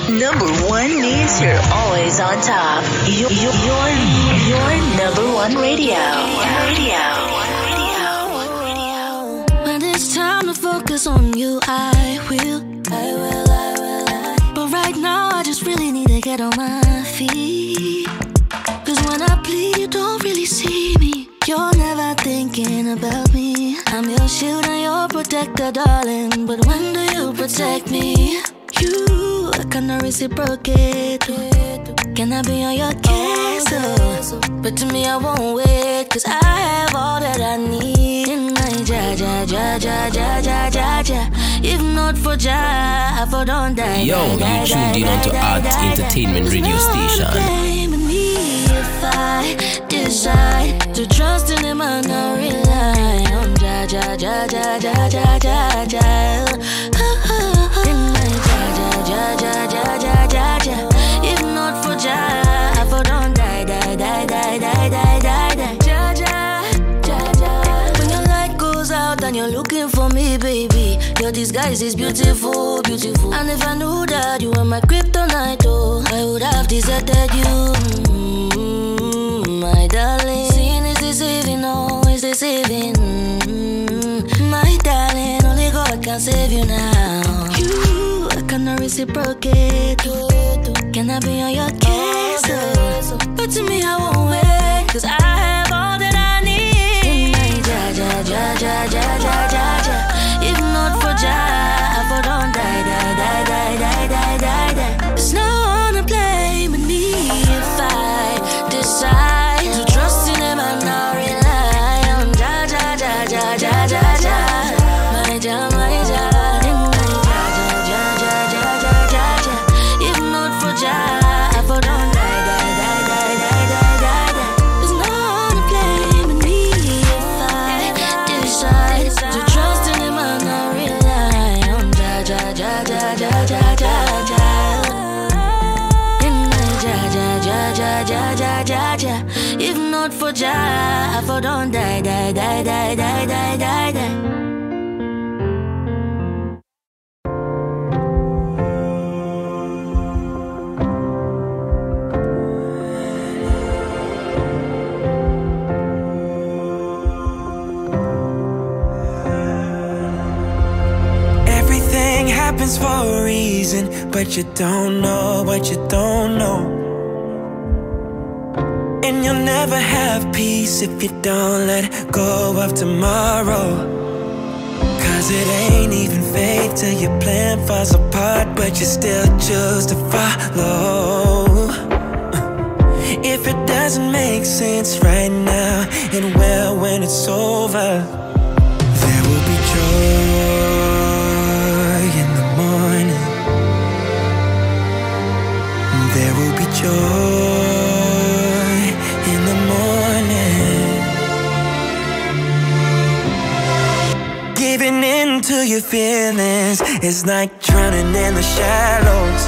Number one means you're always on top. Your number one radio. When it's time to focus on you, I will. But right now, I just really need to get on my feet. Cause when I plead, you don't really see me. You're never thinking about me. I'm your shield and your protector, darling. But when do you protect me? You cannot reciprocate. Can I be on your case? But to me I won't wait. Cause I have all that I need in my ja. If not for ja, I for don't die. Yo, you tuned in onto Art Entertainment Radio Station. If I decide to trust in him and not rely on ja. If not for ja, I for don't die. When your light goes out and you're looking for me, baby, your disguise is beautiful. And if I knew that you were my kryptonite, oh, I would have deserted you, my darling. Sin is deceiving, always deceiving, my darling. Only God can save you now. You cannot reciprocate. Can I be on your case? But to me I won't wait. Cause I have all that I need in my ja. If not for ja, I for don't die. There's no one to play with me if I decide to trust in him and not rely on ja. My ja. If not for ja, I for don't die. There's no one to play with me if I decide to trust in him and not rely on ja. In my ja. If not for ja, I for don't die. Everything happens for a reason, but you don't know what you don't know. And you'll never have peace if you don't let go of tomorrow. Cause it ain't even fate till your plan falls apart, but you still choose to follow. If it doesn't make sense right now, it will when it's over. There will be joy in the morning. There will be joy in the morning. Giving in to your feelings is like drowning in the shallows.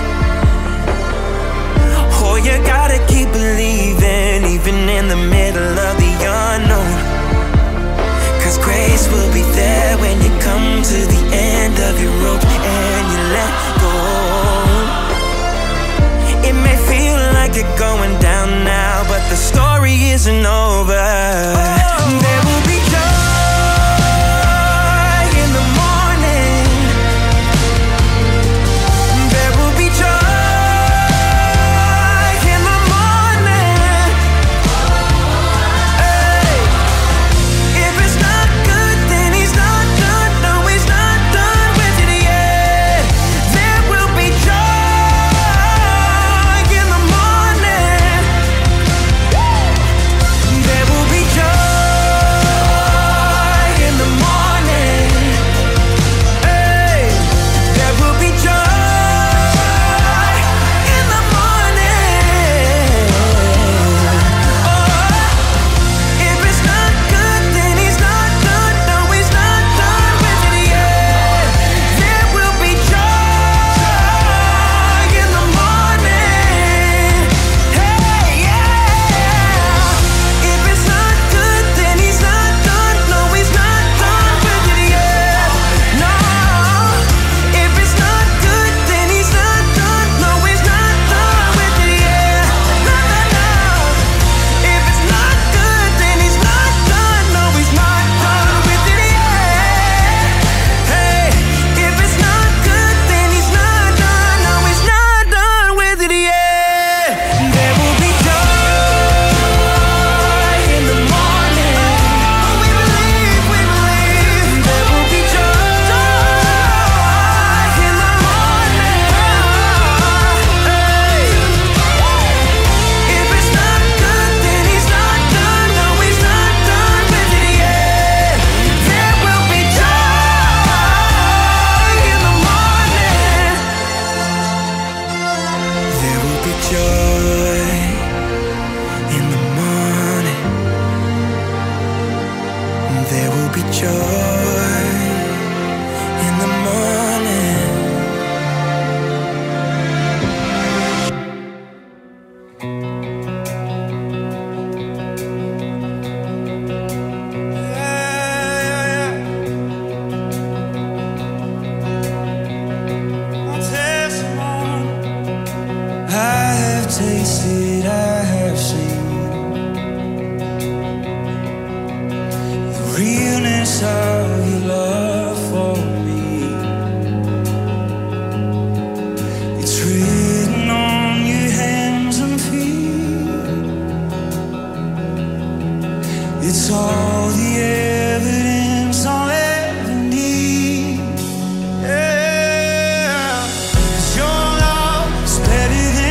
Oh, you gotta keep believing, even in the middle of the unknown. Cause grace will be there when you come to the end of your rope and you let go. It may feel like you're going down now, but the story isn't over. There will be joy in the morning. There will be joy in the morning. Hey. If it's not good, then he's not done. No, he's not done with it yet. There will be joy in the morning. joy in the morning. There will be joy in the morning. Tasted, I have seen the realness of your love for me. It's written on your hands and feet. It's all the evidence I'll ever need. Yeah, 'cause your love is better than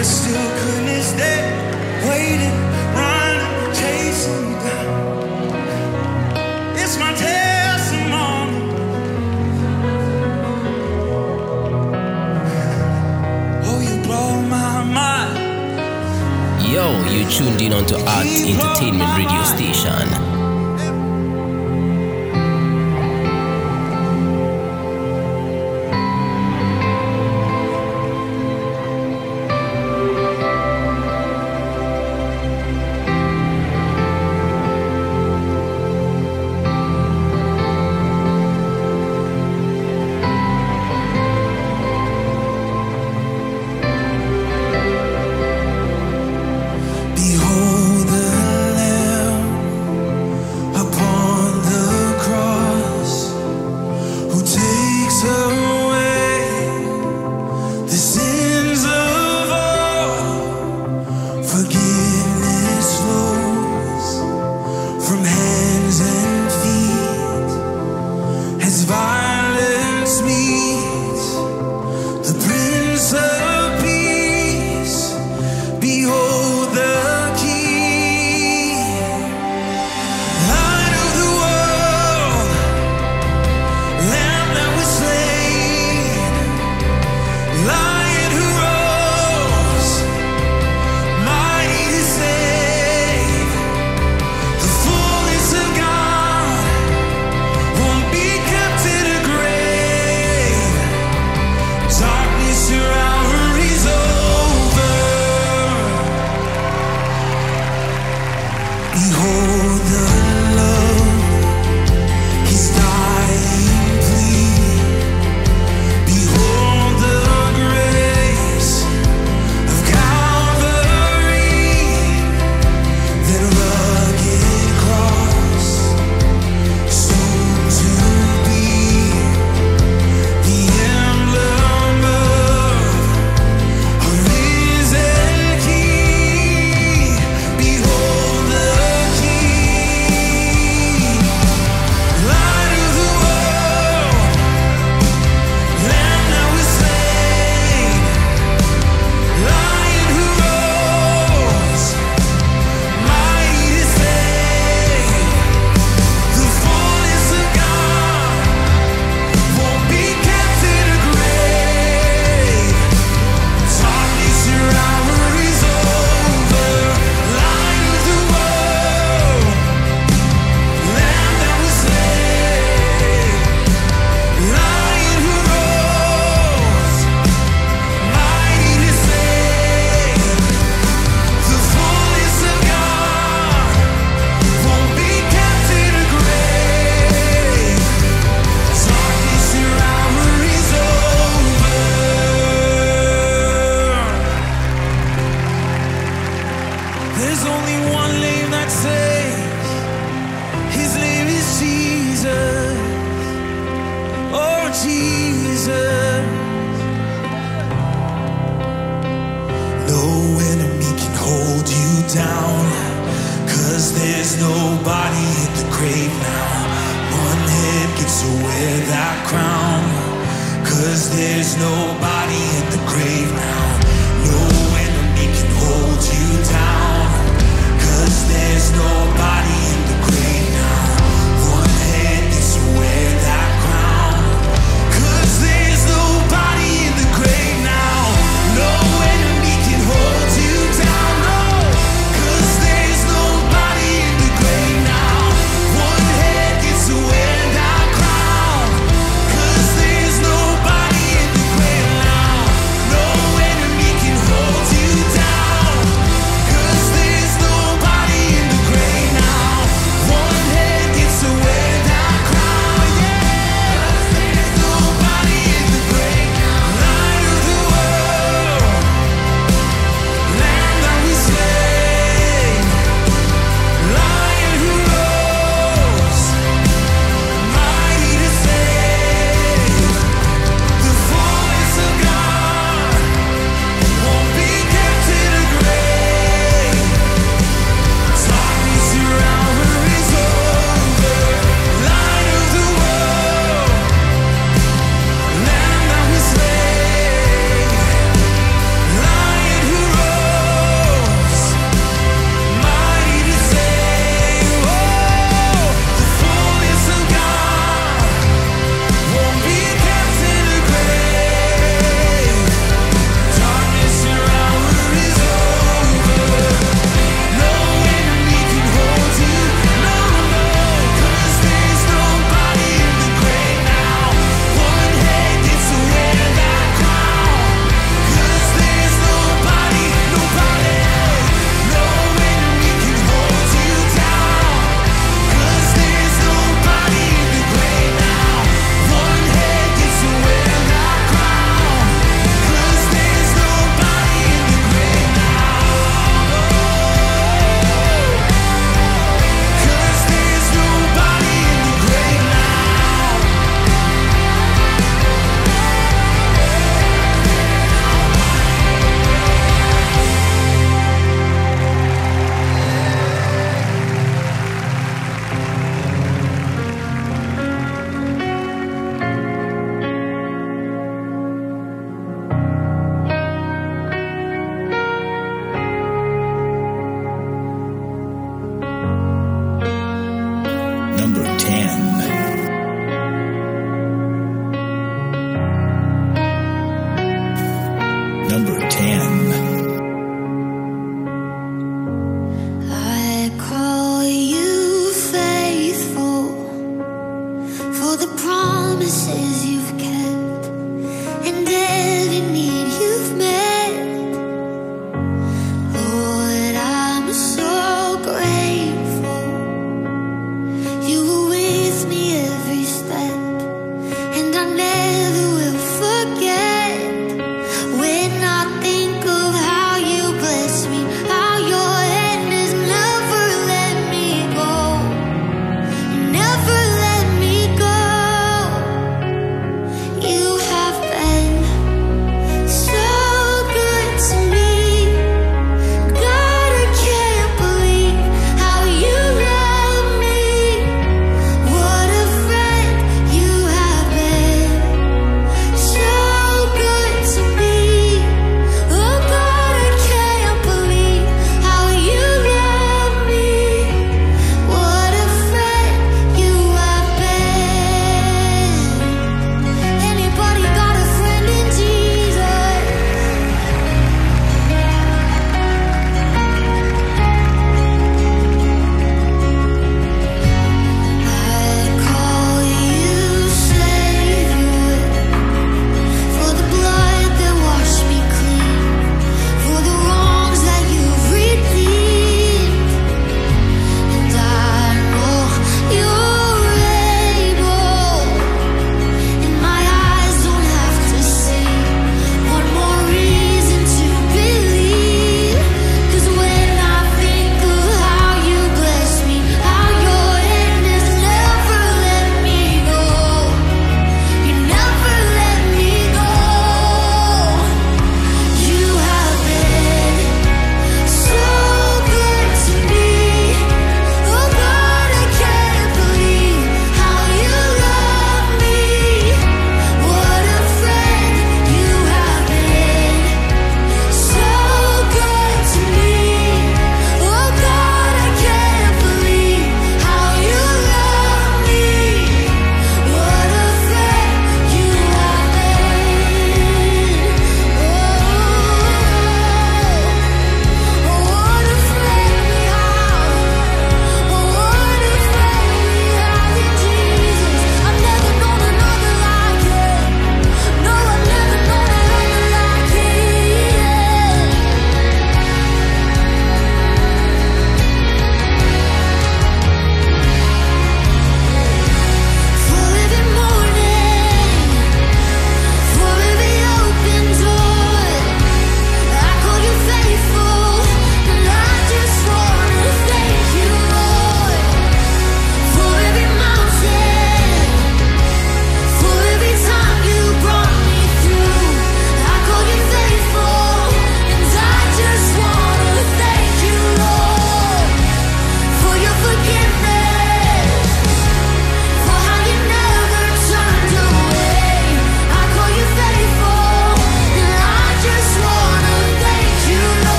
there's still goodness there, waiting, running, chasing me down. It's my testimony. Oh, you blow my mind. Yo, you tuned in onto Art Entertainment Radio Station. Behold the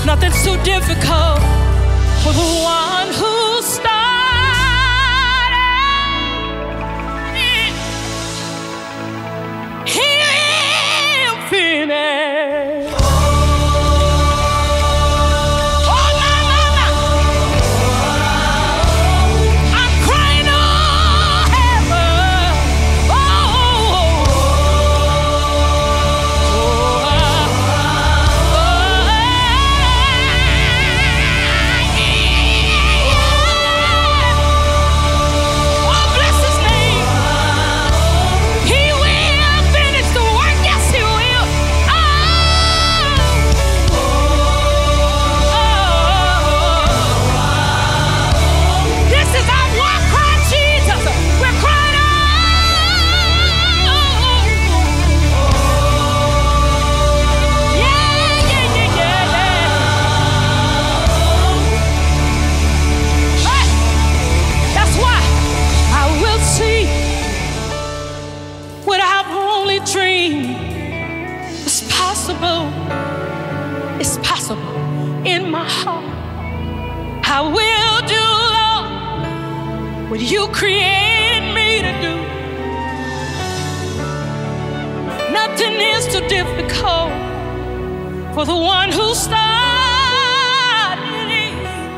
Nothing's too difficult for the one who started. He'll finish. It's possible in my heart. I will do, Lord, what you create me to do. Nothing is too difficult for the one who started it.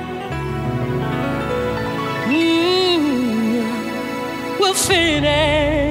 Will finish.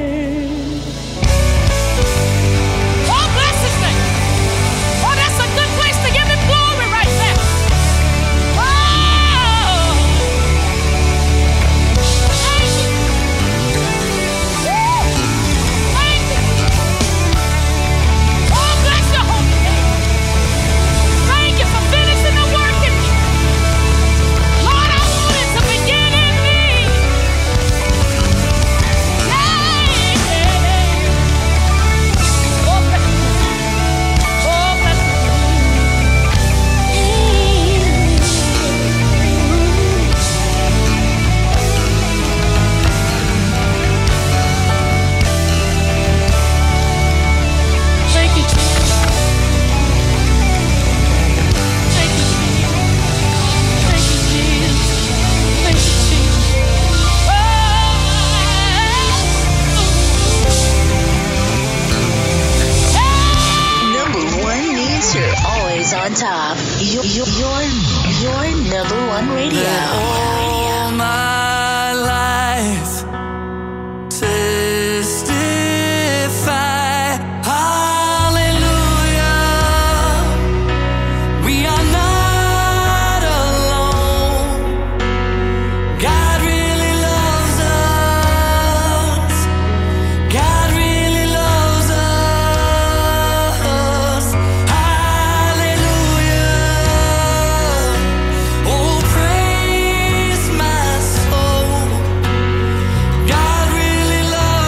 On top, your number one radio. All my life testify, hallelujah. We are not alone. God really loves us. God really loves us. Praise my soul. God really loves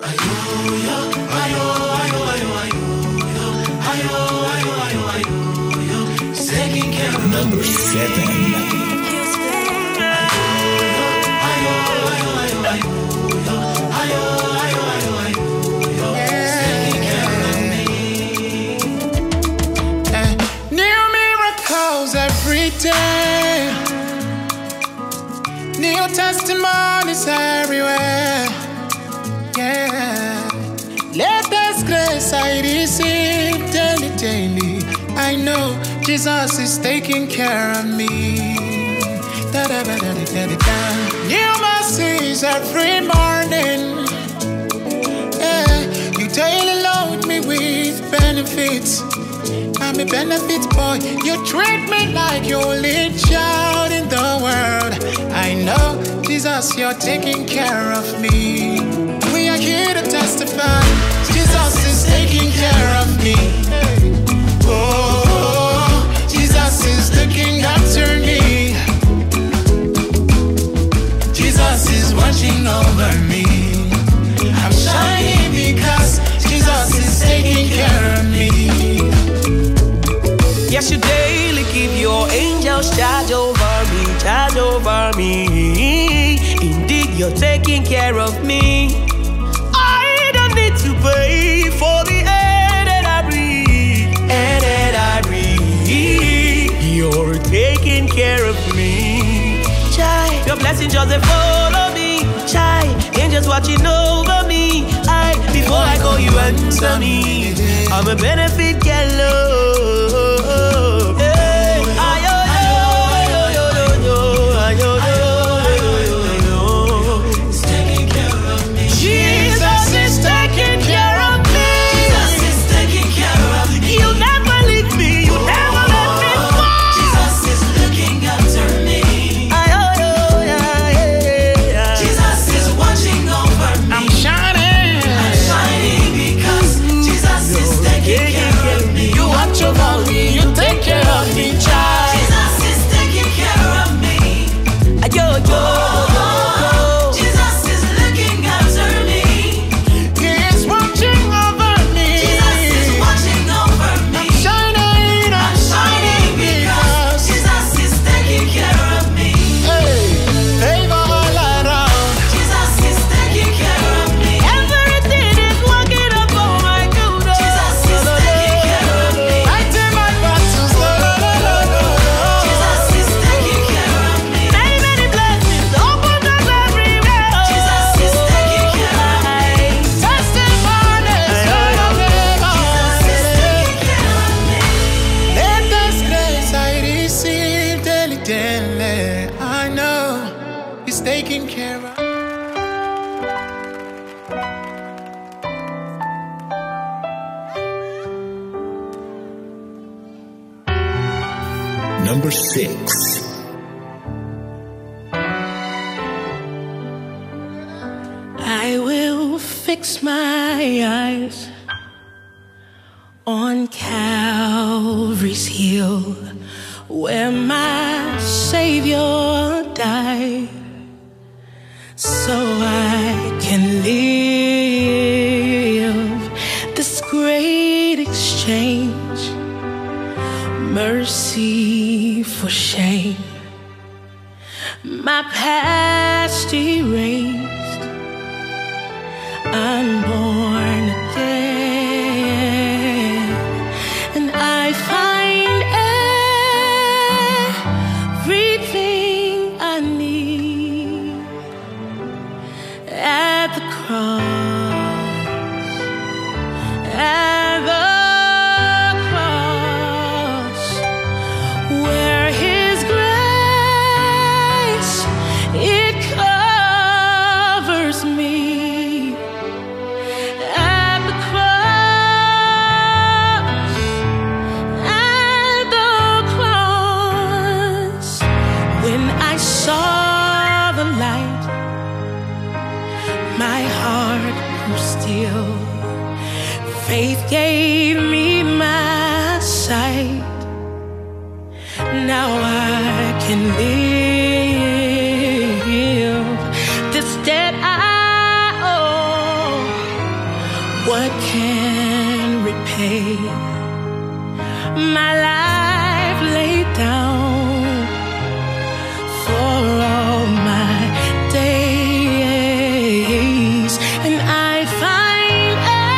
Number 7. Every day, new testimonies everywhere. Yeah, latest grace I receive daily. I know Jesus is taking care of me. New mercies every morning. Yeah, you daily load me with benefits. I'm a benefit boy. You treat me like your only child in the world. I know, Jesus, you're taking care of me. We are here to testify. Jesus is taking care of me. Oh, Jesus is looking after me. Jesus is watching over me. I'm shining because Jesus is taking care of me. Yes, you daily give your angels charge over me. Indeed, you're taking care of me. I don't need to pay for the air that I breathe, You're taking care of me. Child, your blessings just they follow me. Child, angels watching over me. Before I call you answer me. I'm a benefit gallo. Number 6. I will fix my eyes on Calvary's hill, where my Savior died, so I can live this great exchange, mercy for shame. My past erased, I'm born again, and I find everything I need at the cross, at the cross, where His grace, it covers me. Faith gave me my sight. Now I can live this debt I owe. what can repay my life laid down for all my days, and I find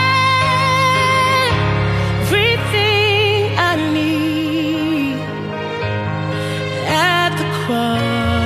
everything I need at the cross.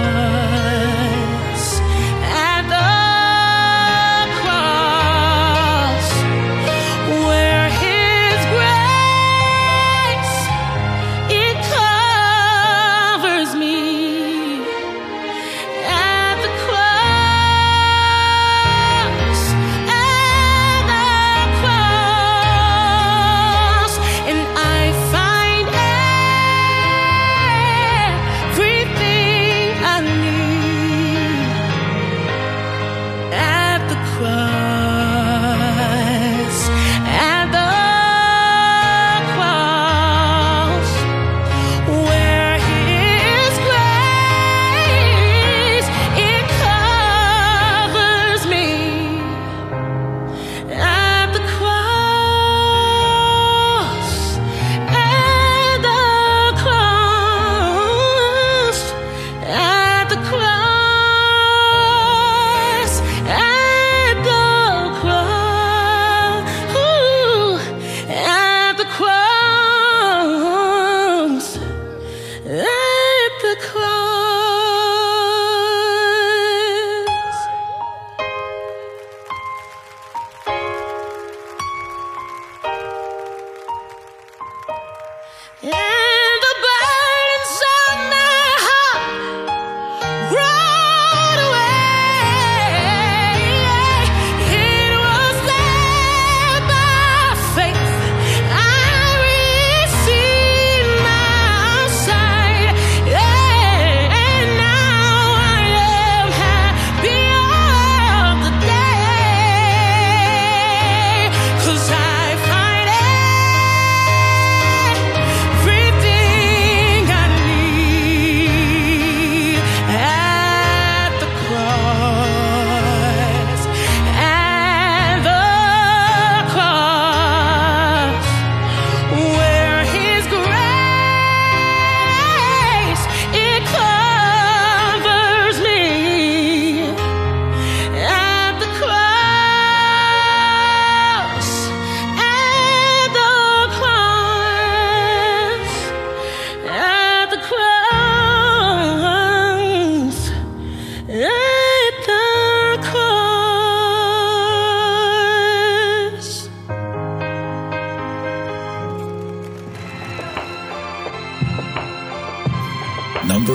Number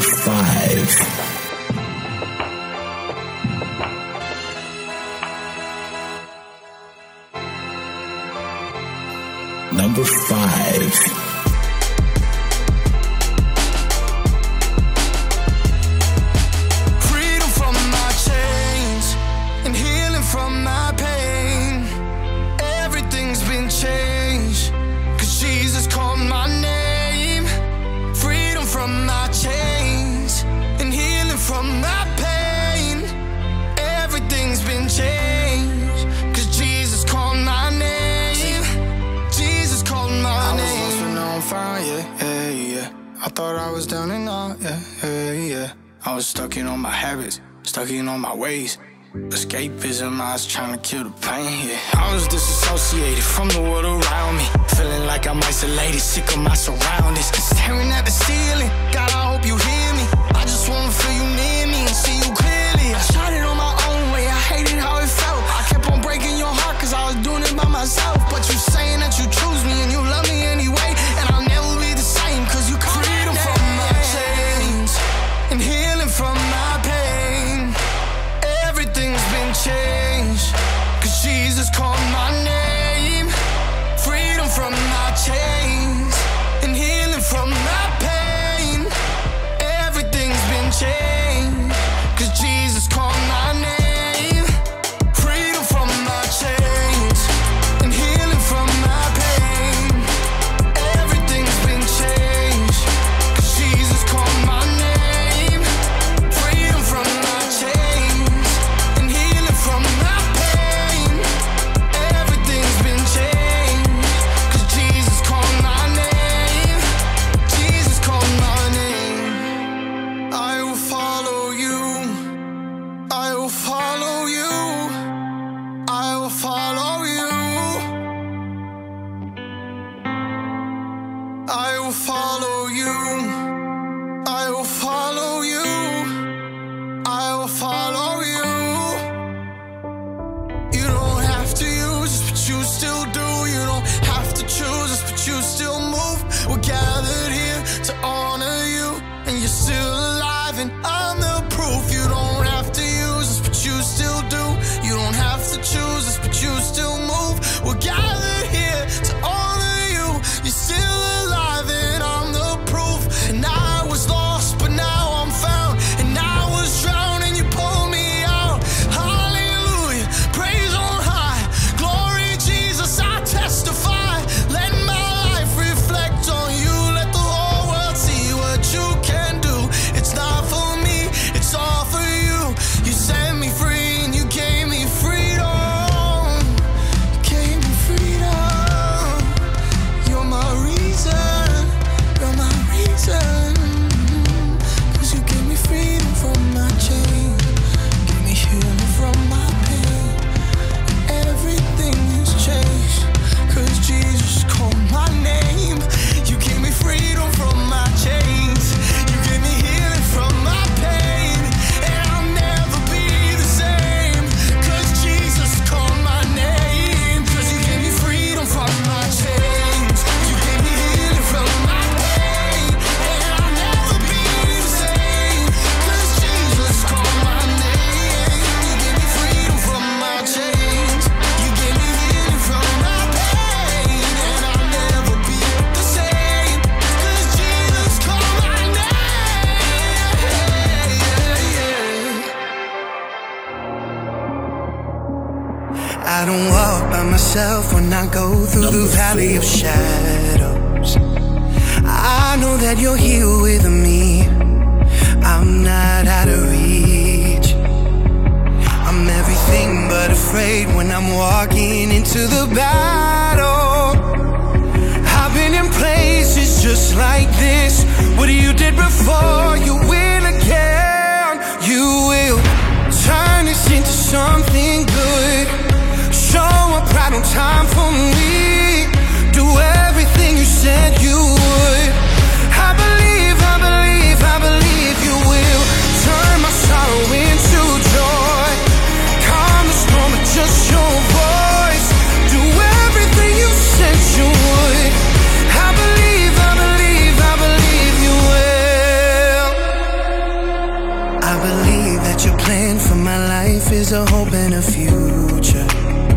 5. Number 5. I was stuck in all my habits, stuck in all my ways. Escapism, I was trying to kill the pain, yeah. I was disassociated from the world around me, feeling like I'm isolated, sick of my surroundings. Staring at the ceiling, God, I hope you hear me. I just wanna feel you near me and see you clearly. I tried it on my own way, I hated how it felt. I kept on breaking your heart cause I was doing it by myself. But you saying that you choose me and you love me anyway, and I'll never be the same cause you call freedom from my chains and healing from my pain. Everything's been changed cause Jesus called my name. Freedom from my chains and healing from my pain. Everything's been changed cause Jesus called my name. Freedom from my chains and healing from my pain. Everything's been changed cause Jesus called my name. Freedom from my chains and healing from my pain. Everything's I don't walk by myself when I go through the valley of shadows. I know that you're here with me. I'm not out of reach. I'm everything but afraid when I'm walking into the battle. I've been in places just like this. What you did before, you will again. You will turn this into something good. Show up right on time for me. Do everything you said you would. I believe, I believe, I believe you will. Turn my sorrow into joy. Calm the storm with just your voice. Do everything you said you would. I believe, I believe, I believe you will. I believe that your plan for my life is a hope and a future.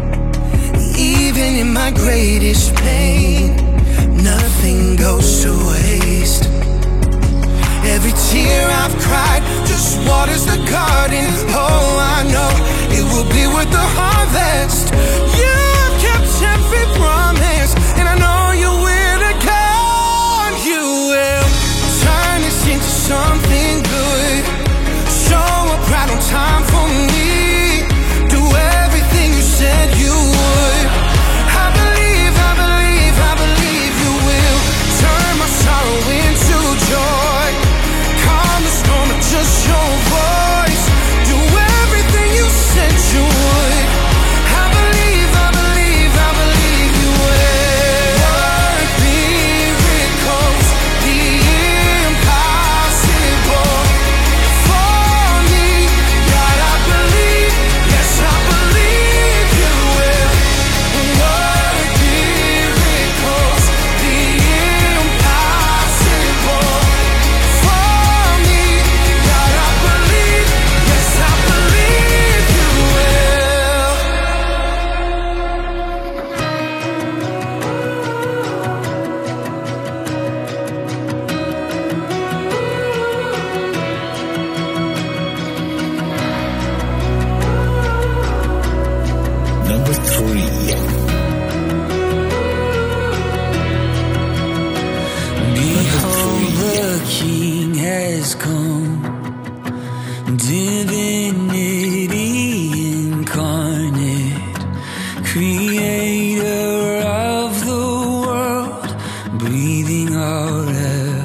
Even in my greatest pain, nothing goes to waste. Every tear I've cried just waters the garden. Oh, I know it will be worth the harvest. You've kept every promise, and I know you will again. You will turn this into something good. Show up right on time for me. Do everything you said you would. I believe, I believe, I believe you will. Turn my sorrow into joy. Calm the storm with just your voice. Do everything you said you would. I believe, I believe, I believe you will. Work miracles, the impossible for me. God, I believe, yes, I believe you will. Work miracles, the impossible for me. God, I believe, yes, I believe you will. Number 3. Behold, the King has come, divinity incarnate, creator of the world, breathing our air.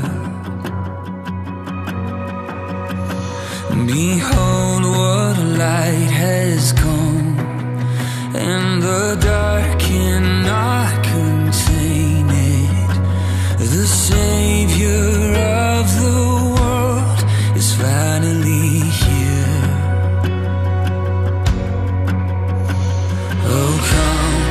Behold, what light has come, and the dark cannot contain it. The Savior of the world is finally here. Oh, come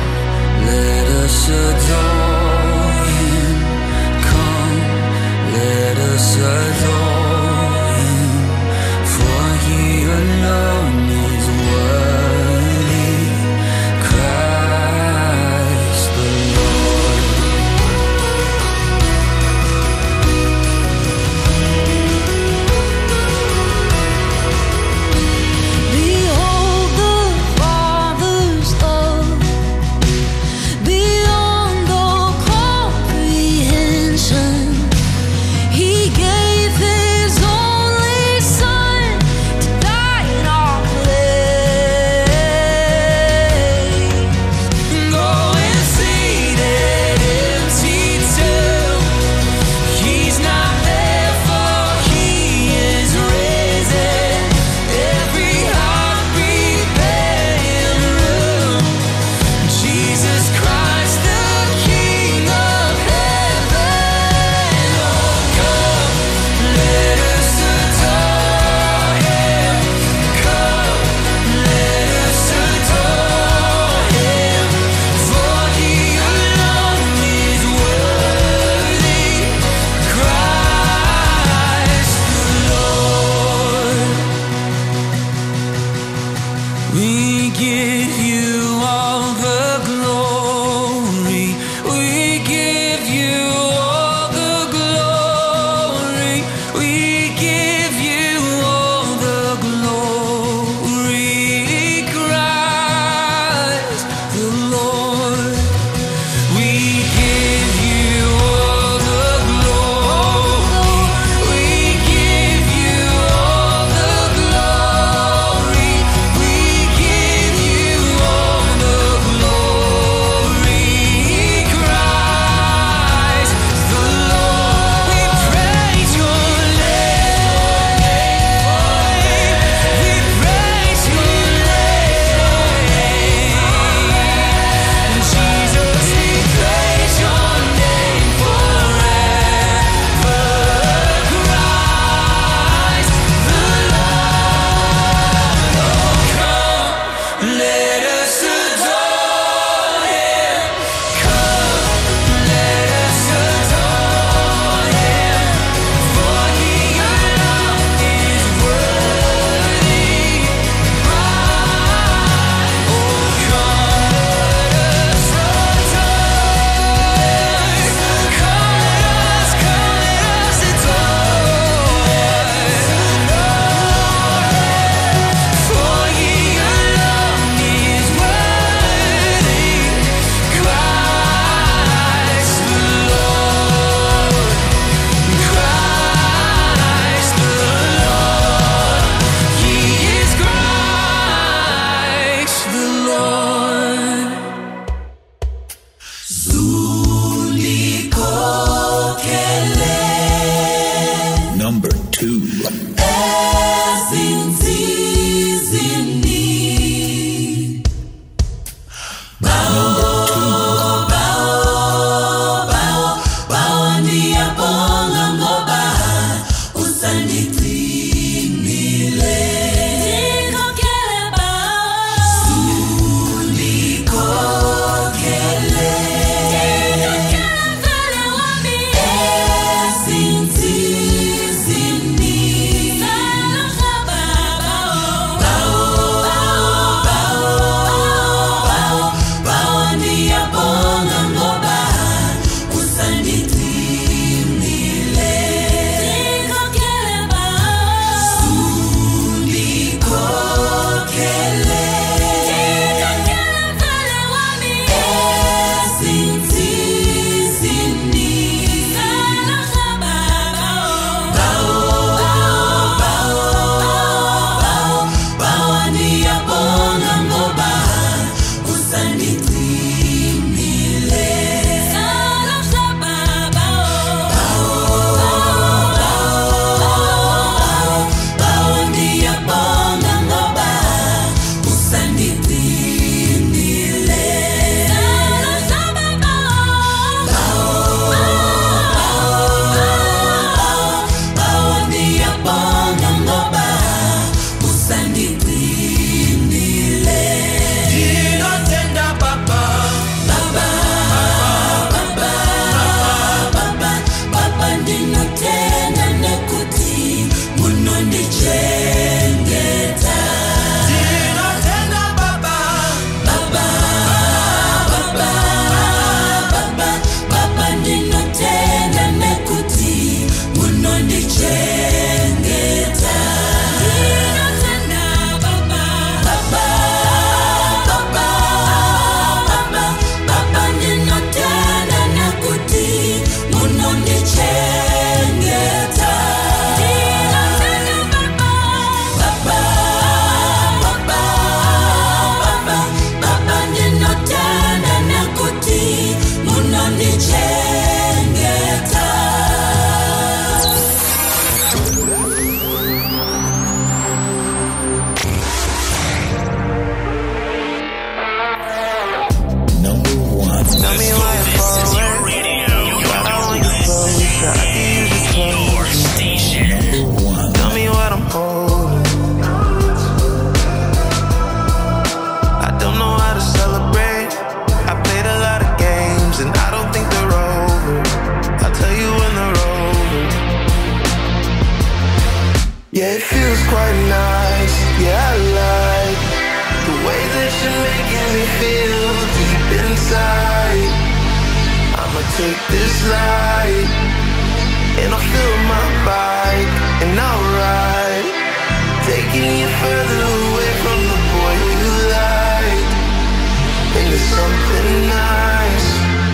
feels quite nice. Yeah, I like the way that you're making me feel deep inside. I'ma take this light and I'll fill my bike and I'll ride, taking you further away from the boy you like, into something nice.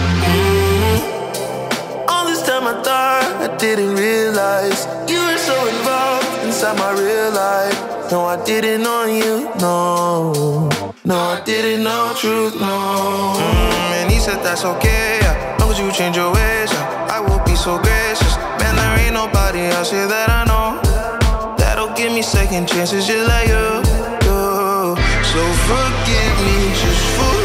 All this time I thought I didn't realize you were so involved inside my real life. No, I didn't know you, no. No, I didn't know truth, no. And he said that's okay, yeah. Long as you change your ways, yeah, I will be so gracious. Man, there ain't nobody else here that I know that'll give me second chances just like you. So forgive me, just forgive me.